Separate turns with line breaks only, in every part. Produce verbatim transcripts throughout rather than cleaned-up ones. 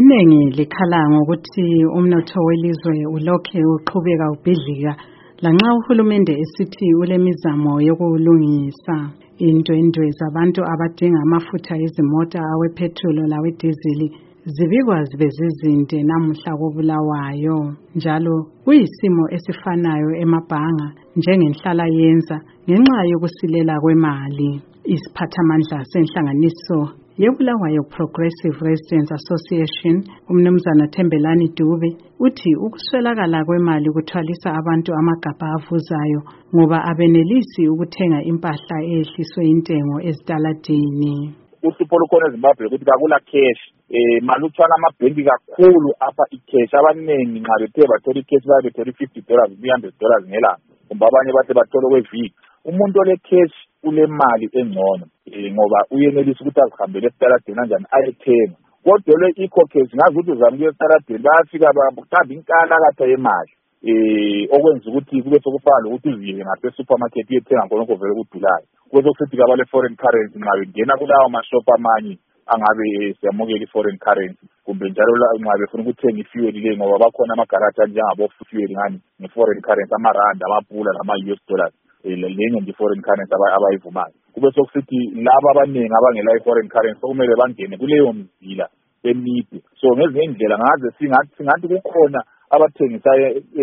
iningi likhala ngokuthi umnotho welizwe ulokhe uqhubeka ubhidlika lanxa uhulumende esithi ulemizamo yokulungisa. Indwendwe zabantu abadinga amafutha ezimota awepetrol lawedizili zibikwa zibe zizinde namuhla koBulawayo. Njalo kuyisimo esifanayo emabhanga njengenhlala yenza ngenxa yokusilela kwemali. Isiphathamandla senhlanganiso yeBulawayo Progressive Residents Association, umnumzana Thembelani Dube, uthi ukuswelakala kwemali kuthwalisa abantu amagabha avuzayo ngoba abenelisi ukuthenga impahla ehliswe intengo ezitaladini.
Uhlupho lukhona eZimbabwe ukuthi kakula cash, eh maluthwala amabhenki kakhulu apha icash. Abaningi nxa bethe bathola icash babe bethola fifty dollars, one hundred dollars ngelanga. Kumbe abanye bathi bathola kweviki. Umuntu ole cash ule mali engcono eh ngoba uyenelisa ukuthi azihambele esitaladini kanjani ayethenga. Kodwa le eco cash ngazi ukuthi uzamukela esitaladini bayafika babuqamba inkala katha yemali. Eh okwenza ukuthi kube sokufana ukuthi uziye ngase supermarket uyethenga konke vele kudulayo. Kube sokuthi kabale foreign currency nxa bengena kulawo mashop amanye angabe siyamukela foreign currency, kumbe njalo nxa befuna ukuthenga ifuel le ngoba bakhona amagaraji njengabo fuel ngani ne foreign currency amaranda amapula nama U S dollars lenye nje foreign currency abayivumayo. Kube sokuthi laba abaningi abangela foreign currency kumele bangene kuleyo mzila emide. So ngezinye indlela ngaze singathi singathi kukhona abathengisa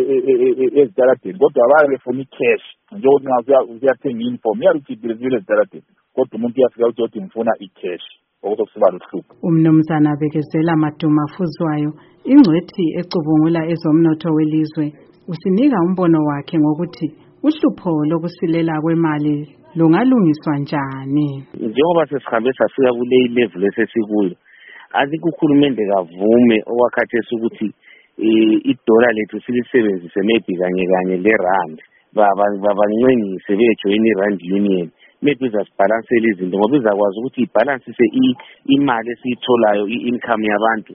ezitaladini kodwa abaye befuna icash njengokuthi nxa uyathenga inform uyalukhiphile zile ezitaladini kodwa umuntu uyafika uthi ngifuna icash okuzokusiba luhlupho.
Umnumzana bekezela Maduma Fuzwayo, ingcwethi ecubungula ezomnotho welizwe, usinika umbono wakhe ngokuthi uhlupho lokusilela kwemali lungalungiswa njani.
Njengoba sesihambe safika kule level esesikuyo, athi kukhulumende kavume okwakhathesi ukuthi idola lethu silisebenzise maybe kanye kanye le rand babancenise bejoin i-rand union, maybe izasibalansela izinto ngoba izakwazi ukuthi ibalansise imali esiyitholayo, i-income yabantu,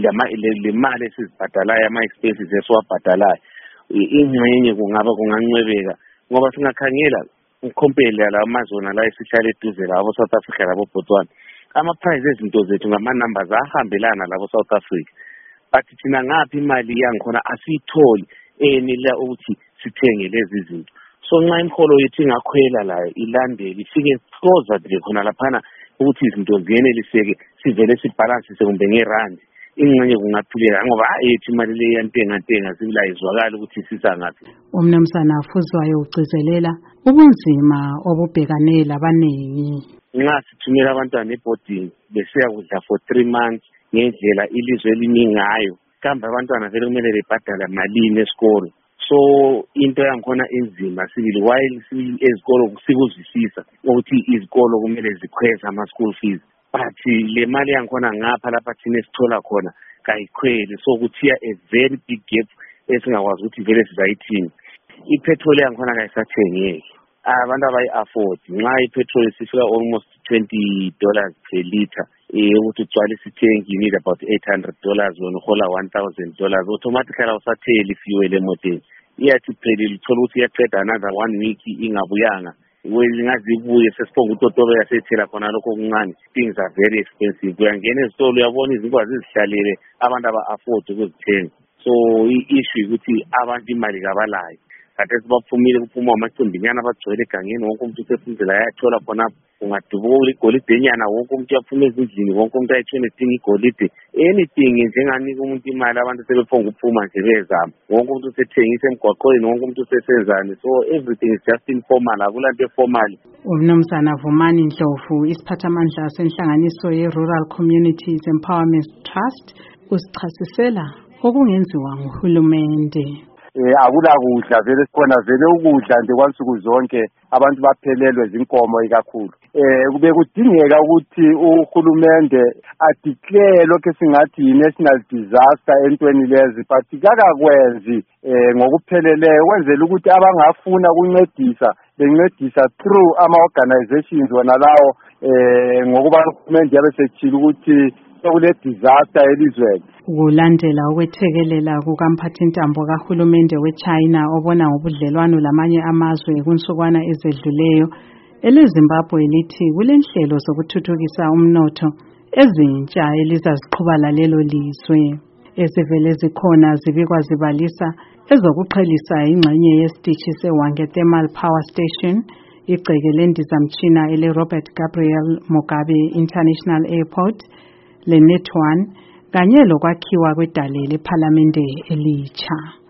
le mali esizibhadalayo, ama-expenses esiwabhadalayo. Ingxenye kungaba kungancwebeka ngoba singakhangela ukhompela la amazona la esihlala eduze labo South Africa labo Botswana, ama-price ezinto zethu ngama-numbers ahambelana labo South Africa, but thina ngaphi imali yangikhona asiyitholi enela ukuthi sithenge lezi zinto. So nxa imholo yethu ingakhwela layo ilandele ifike closer nje khona laphana ukuthi izinto ziyeneliseke sivele sibalansise kumbe ngerandi, ingxenye kungaphuleka ngoba ayethu imali le yantenga ntenga sibila izwakala ukuthi sisa ngaphi.
Umnumzana Fuzwayo ugcizelela ubunzima obubhekane labanengi.
Nxa sithumela abantwana eboarding besiya kudla for three months ngendlela ilizwe eliningayo, kambe abantwana vele kumele bebhadala malini esikolo. So into yangikhona enzima sibili while sibili ezikolo sikuzwisisa ukuthi izikolo kumele zikhweza ama school fees, but le mali yangikhona ngapha lapha thina esithola khona kayikhweli, so kuthiya a very big gap esingakwazi ukuthi vele sizayithini. Ipetrol yangikhona kayisathengeki, abantu abayi-afford nxa ipetrol sifika almost twenty dollars per liter, ukuthi ugcwale isithengi you need about eight hundred dollars, wena uhola one thousand dollars, automatically awusatheli ifuel emoteni. Iyathi phelile uthola ukuthi iyaqeda another one week ingabuyanga, ngazi ibuye sesiphonga utotobeka sethela khona lokho okuncane. Things are very expensive. Uyangena ezitolo uyabona izinto azizihlalele abantu aba-afford ukuzithenga. So i-issue ukuthi abantu imali kabalayo, kade sibaphumile kuphuma amacimbinyana abagcwele egangeni, wonke umuntu usefundela ayathola khonapho. Ungadubula igolide enyana, wonke umuntu uyaphuma ezindlini, wonke umuntu ayithole edinga igolide, anything njenganika umuntu imali abantu sebephonga ukuphuma nje bezama, wonke umuntu usethengisa emgwaqweni, wonke umuntu usesenzani. So everything is just informal, akulanto eformal.
Umnumzana Vumani Ndlovu, isiphathamandla senhlanganiso ye-Rural Communities Empowerment Trust, usichasisela okungenziwa nguhulumende.
Eh akula kudla vele sikhona vele ukudla nje kwansuku zonke abantu baphelelwe zinkomo ikakhulu. Eh kube kudingeka ukuthi uhulumende adeclare lokho singathi i-national disaster entweni lezi, but kakakwenzi eh ngokupheleleyo kwenzela ukuthi abangafuna ukuncedisa bencedisa through ama organizations wona lawo eh ngokuba uhulumende yabe sechila ukuthi kule disaster elizweni.
Kulandela ukwethekelela kukamphathintambo kahulumende weChina obona ngobudlelwano lamanye amazwe kunsukwana ezedluleyo, eleZimbabwe lithi kulenhlelo zokuthuthukisa umnotho ezintsha elizaziqhuba lalelo lizwe. Ezivele zikhona zibikwa zibalisa ezokuqhelisa ingxenye yesitishi seHwange Thermal Power Station, igceke lendizamtshina ele-Robert Gabriel Mugabe International Airport, le-Net one, kanye lokwakhiwa kwedale lephalamende elitsha.